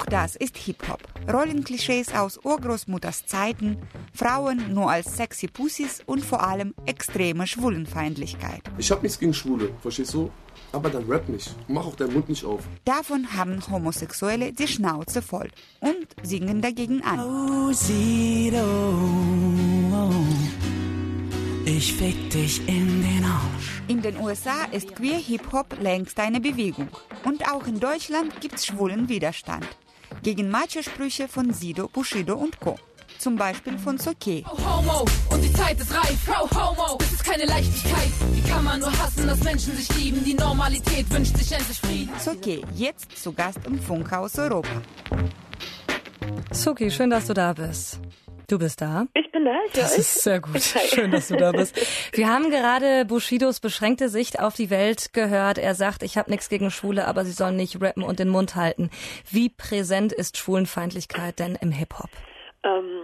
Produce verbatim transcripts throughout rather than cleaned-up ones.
das ist Hip-Hop. Rollenklischees aus Urgroßmutters Zeiten, Frauen nur als sexy Pussys und vor allem extreme Schwulenfeindlichkeit. Ich hab nichts gegen Schwule, verstehst du? Aber dann rap nicht. Mach auch deinen Mund nicht auf. Davon haben Homosexuelle die Schnauze voll und singen dagegen an. Oh, Sido, ich fick dich in den Arsch. In den U S A ist Queer Hip-Hop längst eine Bewegung. Und auch in Deutschland gibt's schwulen Widerstand. Gegen Macho-Sprüche von Sido, Bushido und Co. Zum Beispiel von Sokeh. Oh, Homo, und die Zeit ist reif. Oh, Homo, das ist keine Leichtigkeit. Wie kann man nur hassen, dass Menschen sich lieben? Die Normalität wünscht sich endlich Frieden. Sokeh, jetzt zu Gast im Funkhaus Europa. Sokeh, schön, dass du da bist. Du bist da? Ich bin da, ich Das höre ist sehr gut. Schön, dass du da bist. Wir haben gerade Bushidos beschränkte Sicht auf die Welt gehört. Er sagt, ich habe nichts gegen Schwule, aber sie sollen nicht rappen und den Mund halten. Wie präsent ist Schwulenfeindlichkeit denn im Hip-Hop? Ähm,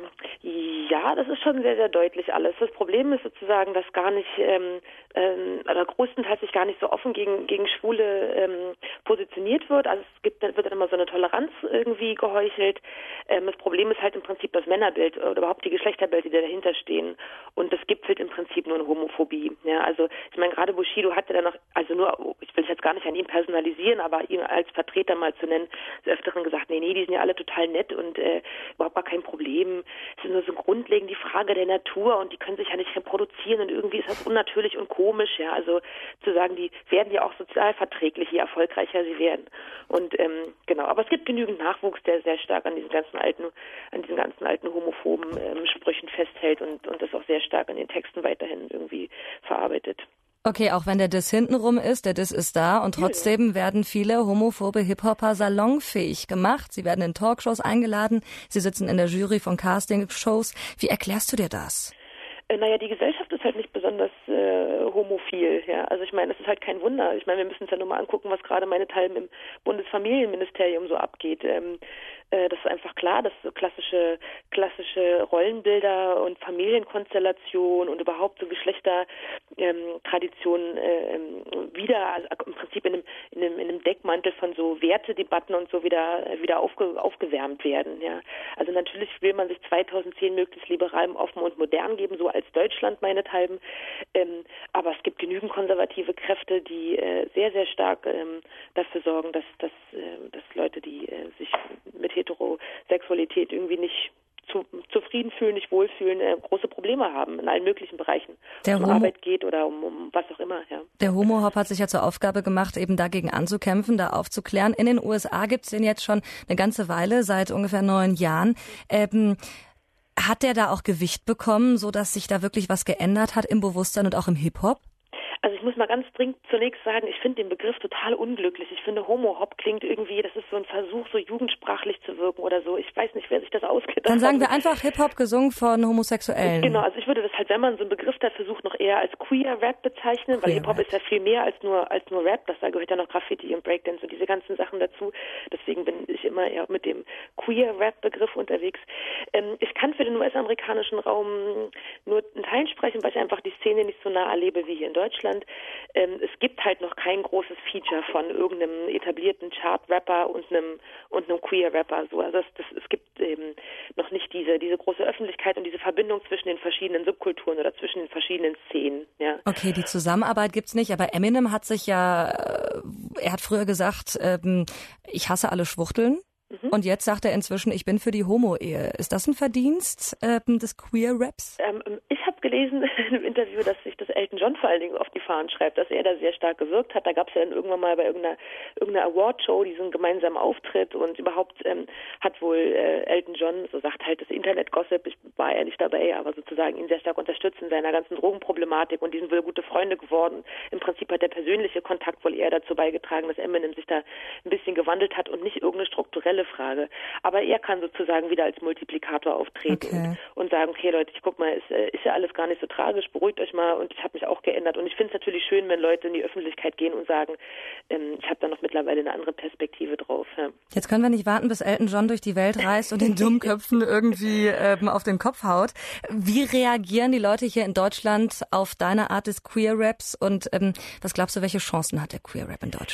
ja, das ist schon sehr, sehr deutlich alles. Das Problem ist sozusagen, dass gar nicht, ähm, ähm, oder größtenteils sich gar nicht so offen gegen gegen Schwule ähm, positioniert wird. Also es gibt, wird dann immer so eine Toleranz irgendwie geheuchelt. Ähm, das Problem ist halt im Prinzip das Männerbild oder überhaupt die Geschlechterbilder, die dahinter stehen. Und das gipfelt im Prinzip nur in Homophobie. Ja, also ich meine, gerade Bushido hatte dann noch, also nur, ich will es jetzt gar nicht an ihn personalisieren, aber ihn als Vertreter mal zu nennen, des Öfteren gesagt, nee, nee, die sind ja alle total nett und äh, überhaupt gar kein Problem. Es ist nur so grundlegend die Frage der Natur und die können sich ja nicht reproduzieren und irgendwie ist das unnatürlich und komisch, ja. Also zu sagen, die werden ja auch sozial verträglich, je erfolgreicher sie werden. Und ähm, genau, aber es gibt genügend Nachwuchs, der sehr stark an diesen ganzen alten, an diesen ganzen alten homophoben ähm, Sprüchen festhält und, und das auch sehr stark in den Texten weiterhin irgendwie verarbeitet. Okay, auch wenn der Diss hintenrum ist, der Diss ist da und trotzdem ja. werden viele homophobe Hip-Hopper salonfähig gemacht. Sie werden in Talkshows eingeladen, sie sitzen in der Jury von Castingshows. Wie erklärst du dir das? Äh, naja, die Gesellschaft ist halt nicht besonders äh, homophil, ja. Also ich meine, es ist halt kein Wunder. Ich meine, wir müssen uns ja nur mal angucken, was gerade meinethalben im Bundesfamilienministerium so abgeht. Ähm, äh, das ist einfach klar, dass so klassische klassische Rollenbilder und Familienkonstellationen und überhaupt so Geschlechtertraditionen ähm, äh, wieder, also im Prinzip in einem, in einem in einem Deckmantel von so Wertedebatten und so wieder wieder aufge, aufgewärmt werden, ja. Also natürlich will man sich zweitausendzehn möglichst liberal, offen und modern geben, so als Deutschland meinethalben. Ähm, aber es gibt genügend konservative Kräfte, die äh, sehr, sehr stark ähm, dafür sorgen, dass, dass, äh, dass Leute, die äh, sich mit Heterosexualität irgendwie nicht zu, zufrieden fühlen, nicht wohlfühlen, äh, große Probleme haben in allen möglichen Bereichen. Der um Homo- Arbeit geht oder um, um was auch immer. Ja. Der Homo-Hop hat sich ja zur Aufgabe gemacht, eben dagegen anzukämpfen, da aufzuklären. In den U S A gibt es den jetzt schon eine ganze Weile, seit ungefähr neun Jahren. Ähm, Hat der da auch Gewicht bekommen, so dass sich da wirklich was geändert hat im Bewusstsein und auch im Hip-Hop? Also ich muss mal ganz dringend zunächst sagen, ich finde den Begriff total unglücklich. Ich finde, Homo-Hop klingt irgendwie, das ist so ein Versuch, so jugendsprachlich zu wirken oder so. Ich weiß nicht, wer sich das ausgedacht hat. Dann sagen wir einfach Hip-Hop gesungen von Homosexuellen. Genau, also ich würde das halt, wenn man so einen Begriff dafür sucht, noch eher als Queer-Rap bezeichnen, weil Hip-Hop ist ja viel mehr als nur als nur Rap. Das, da gehört ja noch Graffiti und Breakdance und diese ganzen Sachen dazu. Deswegen bin ich immer eher mit dem Queer-Rap-Begriff unterwegs. Ähm, ich kann für den U S-amerikanischen Raum nur in Teilen sprechen, weil ich einfach die Szene nicht so nah erlebe wie hier in Deutschland. Ähm, es gibt halt noch kein großes Feature von irgendeinem etablierten Chart-Rapper und einem und einem Queer-Rapper. So. Also das, das, es gibt eben noch nicht diese diese große Öffentlichkeit und diese Verbindung zwischen den verschiedenen Subkulturen oder zwischen den verschiedenen Szenen. Ja. Okay, die Zusammenarbeit gibt's nicht, aber Eminem hat sich ja, er hat früher gesagt, ähm, ich hasse alle Schwuchteln. Mhm. Und jetzt sagt er inzwischen, ich bin für die Homo-Ehe. Ist das ein Verdienst ähm, des Queer-Raps? Ähm, ich habe gelesen in einem Interview, dass sich das Elton John vor allen Dingen auf die Fahnen schreibt, dass er da sehr stark gewirkt hat. Da gab es ja dann irgendwann mal bei irgendeiner, irgendeiner Award-Show diesen gemeinsamen Auftritt und überhaupt ähm, hat wohl äh, Elton John, so sagt halt das Internet-Gossip, ich war ja nicht dabei, aber sozusagen ihn sehr stark unterstützt in seiner ganzen Drogenproblematik und die sind wohl gute Freunde geworden. Im Prinzip hat der persönliche Kontakt wohl eher dazu beigetragen, dass Eminem sich da ein bisschen gewandelt hat und nicht irgendeine strukturelle Frage. Aber er kann sozusagen wieder als Multiplikator auftreten okay. und, und sagen, okay Leute, ich guck mal, ist, ist ja alles gar nicht so tragisch, beruhigt euch mal und ich habe mich auch geändert. Und ich finde es natürlich schön, wenn Leute in die Öffentlichkeit gehen und sagen, ähm, ich habe da noch mittlerweile eine andere Perspektive drauf. Ja. Jetzt können wir nicht warten, bis Elton John durch die Welt reist und den Dummköpfen irgendwie ähm, auf den Kopf haut. Wie reagieren die Leute hier in Deutschland auf deine Art des Queer-Raps und ähm, was glaubst du, welche Chancen hat der Queer-Rap in Deutschland?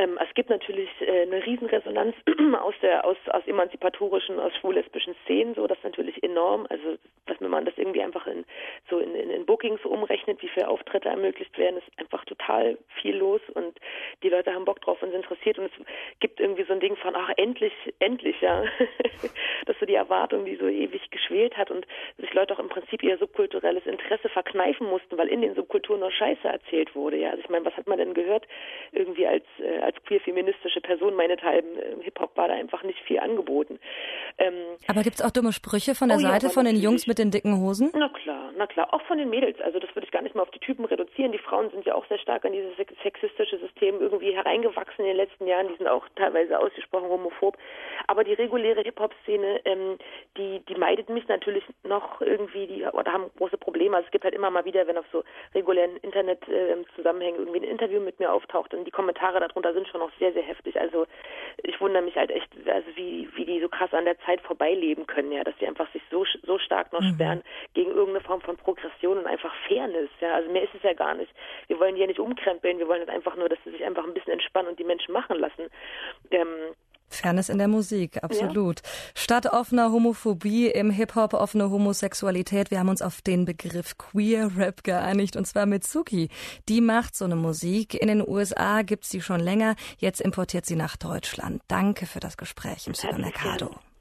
Ähm, es gibt natürlich äh, eine Riesenresonanz aus der aus aus emanzipatorischen, aus schwul-lesbischen Szenen, so das ist natürlich enorm. Also dass wenn man das irgendwie einfach in so in, in, in Bookings umrechnet, wie viele Auftritte ermöglicht werden, ist einfach total viel los und die Leute haben Bock drauf und sind interessiert und es gibt irgendwie so ein Ding von ach endlich, endlich, ja. Das ist so die Erwartung, die so ewig geschwelt hat und sich Leute auch im Prinzip ihr subkulturelles Interesse verkneifen mussten, weil in den Subkulturen nur Scheiße erzählt wurde, ja. Also ich meine, was hat man denn gehört? Irgendwie als äh, als queer-feministische Person meinethalben, äh, Hip-Hop war da einfach nicht viel angeboten. Ähm, Aber gibt's auch dumme Sprüche von der oh ja, Seite von den natürlich. Jungs mit den dicken Hosen? Na klar, na klar. Auch von den Mädels. Also das würde ich gar nicht mal auf die Typen reduzieren. Die Frauen sind ja auch sehr stark an dieses sexistische System irgendwie hereingewachsen in den letzten Jahren. Die sind auch teilweise ausgesprochen homophob. Aber die reguläre Hip-Hop-Szene, ähm, die, die meidet mich natürlich noch irgendwie, die oder haben große Probleme. Also es gibt halt immer mal wieder, wenn auf so regulären Internet-Zusammenhängen irgendwie ein Interview mit mir auftaucht und die Kommentare darunter sind schon noch sehr, sehr heftig. Also ich wundere mich halt echt, also wie, wie die so krass an der Zeit vorbeileben können, ja, dass die einfach sich so, so stark noch Mhm. sperren gegen irgendeine Form von Progression und einfach Fairness, ja. Also mehr ist es ja gar nicht. Wir wollen die ja nicht umkrempeln, wir wollen halt einfach nur, dass sie sich einfach ein bisschen entspannen und die Menschen machen lassen. Ähm, Fairness in der Musik, absolut. Ja. Statt offener Homophobie im Hip-Hop offene Homosexualität. Wir haben uns auf den Begriff Queer Rap geeinigt und zwar mit Suki. Die macht so eine Musik. In den U S A gibt's die schon länger. Jetzt importiert sie nach Deutschland. Danke für das Gespräch im Supermercado.